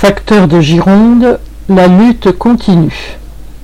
Facteurs de Gironde, la lutte continue.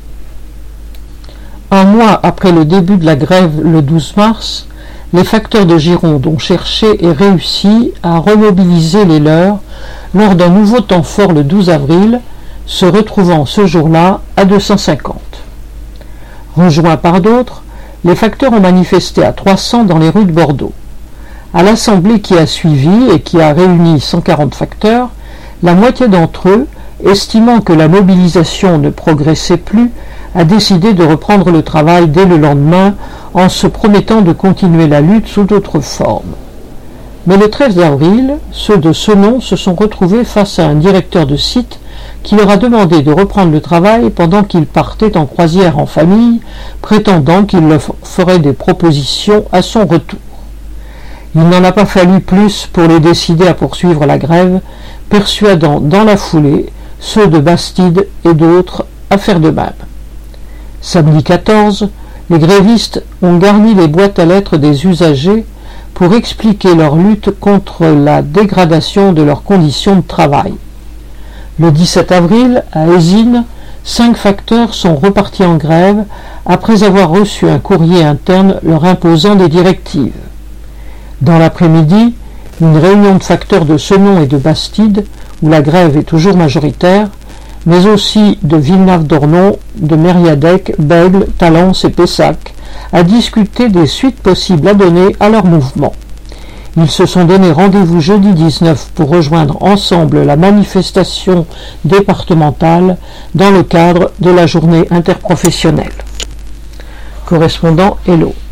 Un mois après le début de la grève le 12 mars, les facteurs de Gironde ont cherché et réussi à remobiliser les leurs lors d'un nouveau temps fort le 12 avril, se retrouvant ce jour-là à 250. Rejoints par d'autres, les facteurs ont manifesté à 300 dans les rues de Bordeaux. À l'assemblée qui a suivi et qui a réuni 140 facteurs, la moitié d'entre eux, estimant que la mobilisation ne progressait plus, a décidé de reprendre le travail dès le lendemain en se promettant de continuer la lutte sous d'autres formes. Mais le 13 avril, ceux de Senon se sont retrouvés face à un directeur de site qui leur a demandé de reprendre le travail pendant qu'ils partaient en croisière en famille, prétendant qu'il leur ferait des propositions à son retour. Il n'en a pas fallu plus pour les décider à poursuivre la grève, persuadant dans la foulée ceux de Bastide et d'autres à faire de même. Samedi 14, les grévistes ont garni les boîtes à lettres des usagers pour expliquer leur lutte contre la dégradation de leurs conditions de travail. Le 17 avril, à Eysines, 5 facteurs sont repartis en grève après avoir reçu un courrier interne leur imposant des directives. Dans l'après-midi, une réunion de facteurs de Senon et de Bastide, où la grève est toujours majoritaire, mais aussi de Villenave-d'Ornon, de Mériadec, Bègle, Talence et Pessac, a discuté des suites possibles à donner à leur mouvement. Ils se sont donné rendez-vous jeudi 19 pour rejoindre ensemble la manifestation départementale dans le cadre de la journée interprofessionnelle. Correspondant Hello.